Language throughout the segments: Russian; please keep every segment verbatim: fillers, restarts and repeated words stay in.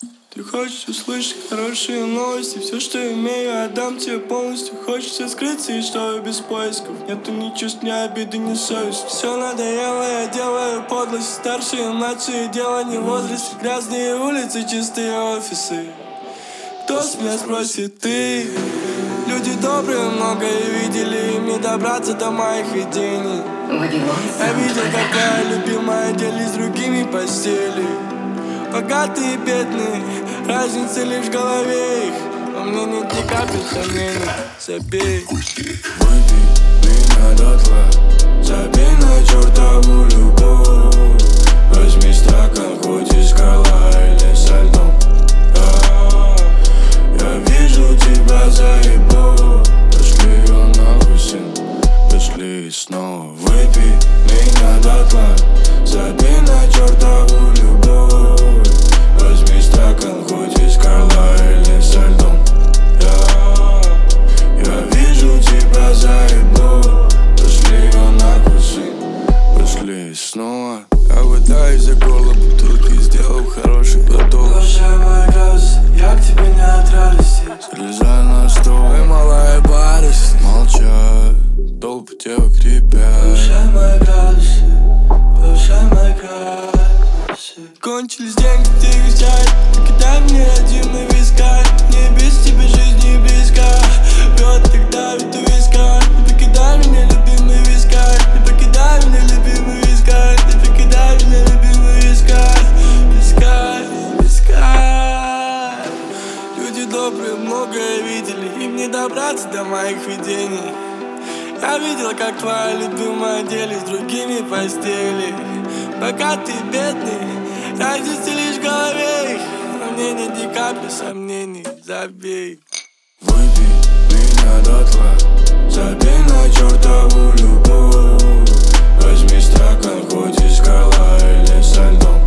Ты хочешь услышать хорошие новости, все, что имею, отдам тебе полностью. Хочется скрыться и что без поисков. Нету ни чувств, ни обиды, ни совести. Все надоело, я делаю подлость. Старшие, младшие, дело не в возрасте. Грязные улицы, чистые офисы. Кто с меня спросит, ты? Люди добрые многое видели, им не добраться до моих видений. Я видел, как твоя любимая делись с другими постели. Богатые и бедные, разница лишь в голове их. Во мне нет ни капли сомнений, забей. Выпей меня дотла, забей на чертову любовь. Возьми стакан, хоть из скала или со льдом. Я вижу тебя заебу. Пошли ее нахуй, сын, пошли снова. Выпей меня дотла, забей на чертову любовь. Возьми стакан, хоть из скала или со льдом. Я, я вижу тебя заебу. Пошли ее нахуй, сын, пошли снова. Я пытаюсь за горло бутылки, сделав хороший глоток. Повышай мой градус, я к тебе не от радости. Залезай на стол, и малая парусь. Молчат, толпы девок ребят. Повышай мой градус, повышай мой градус. Кончились деньги, ты их взять. Покидай мне родимый виска. Мне без тебя жизнь не близка. Лед так давит у виска. Не покидай меня, любимый виска. Не покидай меня, любимый виска. Не покидай меня, любимый виска. Виска, виска. Люди добрые многое видели, им не добраться до моих видений. Я видел, как твоя любимая делись с другими постели. Богатые, бедные, разница лишь в голове их. Но мне нет ни капли сомнений, забей. Выпей меня дотла, забей на чертову любовь. Возьми стакан, хоть из скала или со льдом.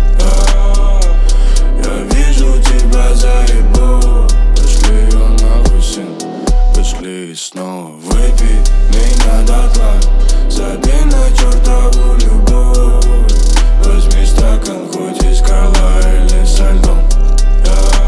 Я, я вижу тебя заебу. Пошли ее нахуй, сын, пошли снова. Выпей меня дотла, забей на чертову любовь. Возьми стакан, хоть из скала или со льдом. Я,